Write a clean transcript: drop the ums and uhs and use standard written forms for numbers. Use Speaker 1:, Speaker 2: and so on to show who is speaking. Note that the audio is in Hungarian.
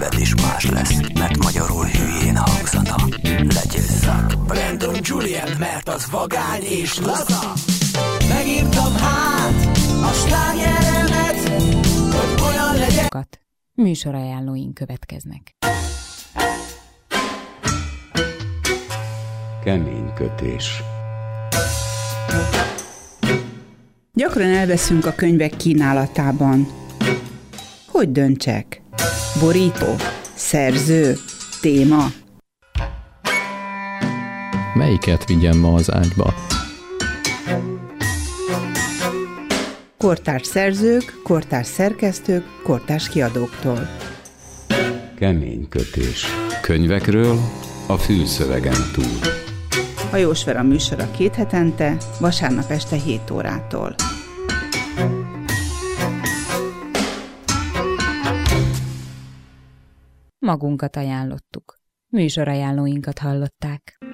Speaker 1: szíved is más lesz, mert magyarul hülyén hangzana. Legyél szak, Brandon Julian, mert az vagány és laza. Megírtam hát a slágeremet, hogy olyan legyen.
Speaker 2: Műsorajánlóink következnek.
Speaker 3: Kemény kötés.
Speaker 4: Gyakran elveszünk a könyvek kínálatában. Hogy döntsek? Borító? Szerző? Téma?
Speaker 5: Melyiket vigyem ma az ágyba?
Speaker 4: Kortárs szerzők, kortárs szerkesztők, kortárs kiadóktól.
Speaker 3: Kemény kötés. Könyvekről a fülszövegen túl.
Speaker 4: Hajós Vera műsora 2 hetente, vasárnap este 7 órától.
Speaker 2: Magunkat ajánlottuk. Műsorajánlóinkat hallották.